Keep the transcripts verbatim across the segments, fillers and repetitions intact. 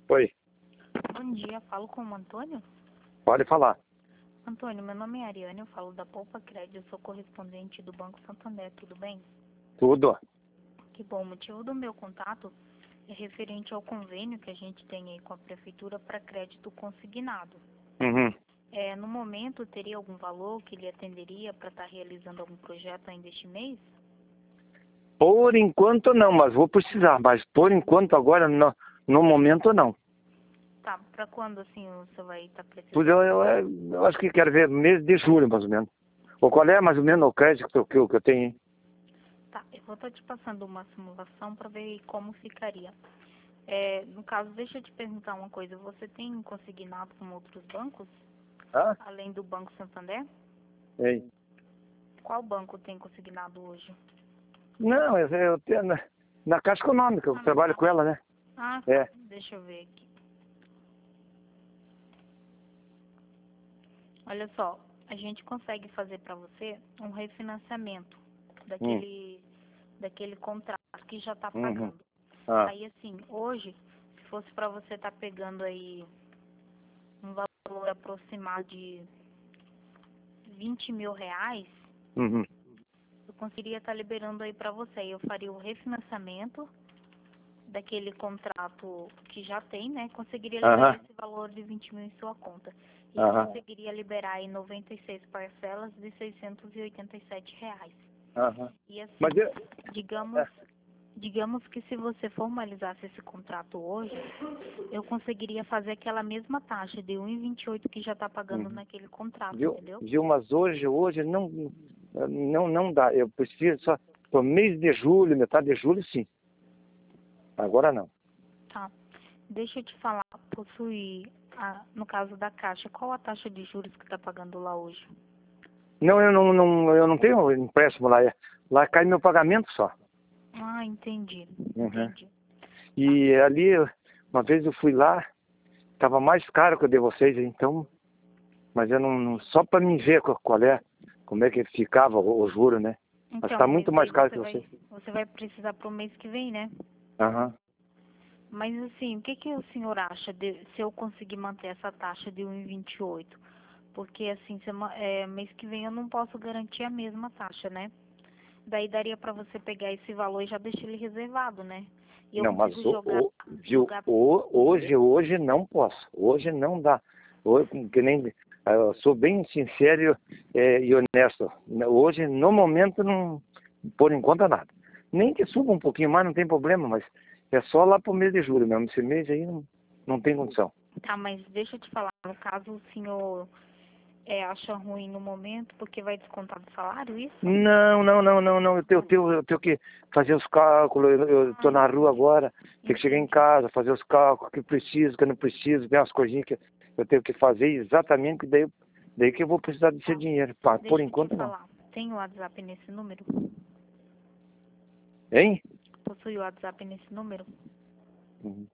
Oi, Bom dia, falo com o Antônio? pode falar. Antônio, meu nome é Ariane, eu falo da Poupa Crédito, eu sou correspondente do Banco Santander, tudo bem? Tudo. Que bom, o motivo do meu contato é referente ao convênio que a gente tem aí com a Prefeitura para crédito consignado. Uhum. É, no momento, teria algum valor que lhe atenderia para estar realizando algum projeto ainda este mês? Por enquanto não, mas vou precisar. Mas por enquanto agora, no, no momento não. Tá, para quando assim você vai estar Pois precisando? eu, eu, eu acho que quero ver mês de julho, mais ou menos. Ou qual é mais ou menos o crédito que eu, que eu, que eu tenho, hein? Tá, eu vou estar te passando uma simulação para ver como ficaria. É, no caso, deixa eu te perguntar uma coisa. Você tem consignado com outros bancos, Ah? além do Banco Santander? Ei. Qual banco tem consignado hoje? Não, eu, eu tenho na, na Caixa Econômica, eu Ah, na trabalho com Caixa. ela, né? Ah, tá. É. Deixa eu ver aqui. Olha só, a gente consegue fazer para você um refinanciamento Hum. daquele, daquele contrato que já está Uhum. pagando. Ah. Aí, assim, hoje, se fosse para você estar pegando aí um valor aproximado de vinte mil reais, Uhum. eu conseguiria estar liberando aí para você. Eu faria o refinanciamento daquele contrato que já tem, né? Conseguiria liberar Aham. esse valor de vinte mil em sua conta. E Aham. conseguiria liberar aí noventa e seis parcelas de seiscentos e oitenta e sete reais. Aham. E assim, Mas eu... digamos, É. digamos que se você formalizasse esse contrato hoje, eu conseguiria fazer aquela mesma taxa de um vírgula vinte e oito que já está pagando Uhum. naquele contrato, Viu, entendeu? viu, mas hoje, hoje não, não, não dá. Eu preciso só para mês de julho, metade de julho, sim. Agora não. Tá. Deixa eu te falar, possui, a, no caso da Caixa, qual a taxa de juros que está pagando lá hoje? Não, eu não, não, eu não tenho empréstimo lá. Lá cai meu pagamento só. Ah, entendi, Uhum. entendi. Tá. E ali, uma vez eu fui lá, estava mais caro que o de vocês, então, mas eu não, não- só para me ver qual qual é, como é que ficava o, o juro, né? Mas Então, está mas muito daí mais caro você que vocês. vai, você vai precisar para o mês que vem, né? Aham. Mas assim, o que que o senhor acha de, se eu conseguir manter essa taxa de um vírgula vinte e oito? Porque assim, sema- é, mês que vem eu não posso garantir a mesma taxa, né? Daí daria para você pegar esse valor e já deixar ele reservado, né? E eu Não, mas consigo o, jogar, o, viu, jogar. o, hoje, hoje não posso. Hoje não dá. Hoje, que nem, eu sou bem sincero eh, e honesto. Hoje, no momento, não, por enquanto, nada. Nem que suba um pouquinho mais, não tem problema, mas é só lá pro mês de julho mesmo. Esse mês aí não, não tem condição. Tá, mas deixa eu te falar, no caso o senhor é, acha ruim no momento porque vai descontar do salário, isso? Não, não, não, não, não. Eu tenho, eu tenho, eu tenho que fazer os cálculos. Eu estou Ah, na rua entendi. agora. Tenho que chegar em Entendi. casa, fazer os cálculos que preciso, que não preciso, ver umas coisinhas que eu tenho que fazer exatamente, que daí, daí que eu vou precisar desse Tá. dinheiro. Pá, por Deixa eu te enquanto não. falar. Tem o WhatsApp nesse número? Hein? Possui o WhatsApp nesse número? Uhum.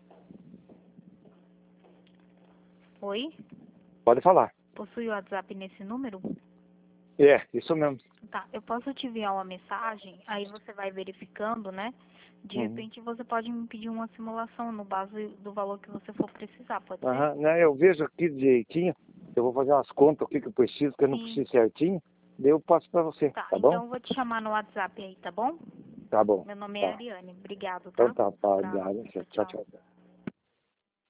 Oi? Pode falar. Possui o WhatsApp nesse número? É, isso mesmo. Tá, eu posso te enviar uma mensagem, aí você vai verificando, né? De Uhum. repente você pode me pedir uma simulação no base do valor que você for precisar, pode ser? Aham, né, eu vejo aqui direitinho. Eu vou fazer umas contas, o que, que eu preciso, o que eu não Sim. preciso certinho. Daí eu passo para você, Tá, tá bom? então eu vou te chamar no WhatsApp aí, tá bom? Tá bom. Meu nome é Tá. Ariane. Obrigado, Então tá? tá, Um tá. abraço. Tchau, Tchau, tchau. tchau.